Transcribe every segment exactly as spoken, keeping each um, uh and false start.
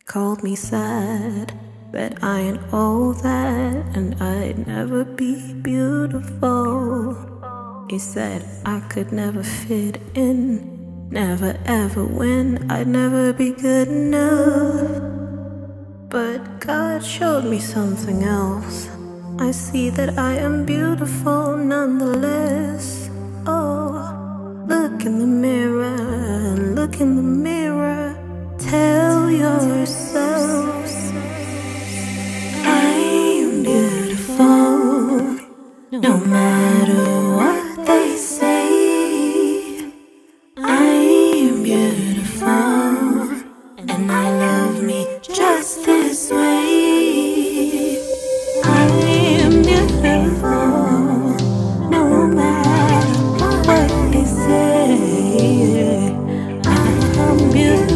Called me sad, but I ain't all that, and I'd never be beautiful. He said I could never fit in, never ever win, I'd never be good enough. But God showed me something else. I see that I am beautiful nonetheless. Oh, look in the mirror, look in the mirror. Tell yourselves I am beautiful, no matter what they say. I am beautiful, and I love me just this way. I am beautiful, no matter what they say. I am beautiful.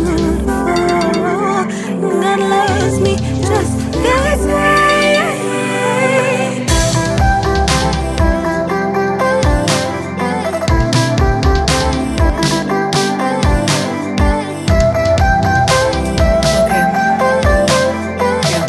God loves me just this way. Okay. Yeah,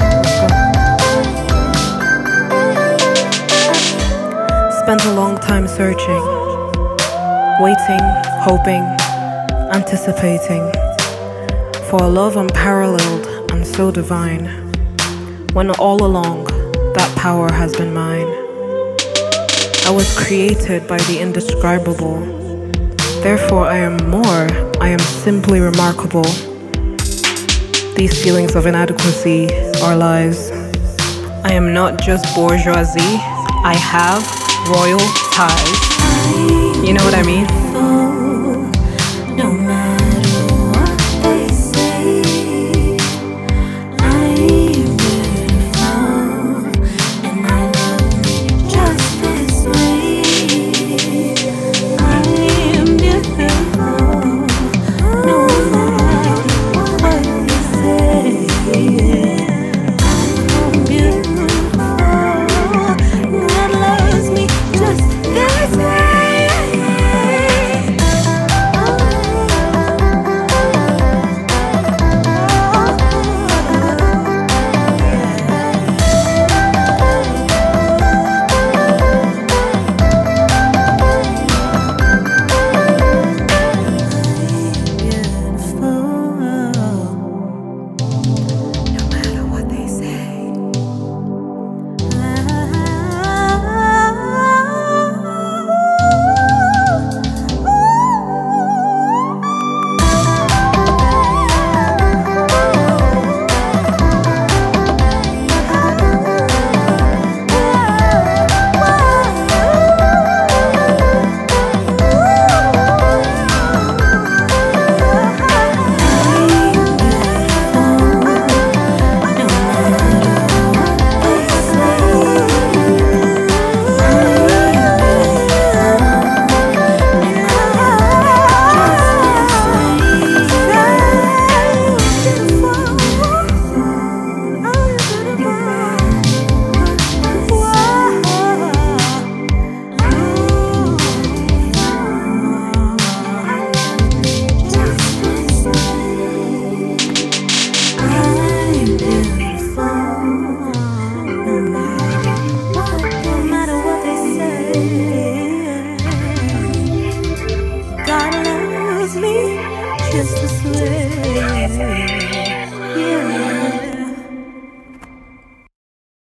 let's go. Spent a long time searching, waiting, hoping, anticipating for a love unparalleled and so divine, when all along that power has been mine. I was created by the indescribable, therefore I am more, I am simply remarkable. These feelings of inadequacy are lies. I am not just bourgeoisie, I have royal ties. You know what I mean? No matter God loves me just this way.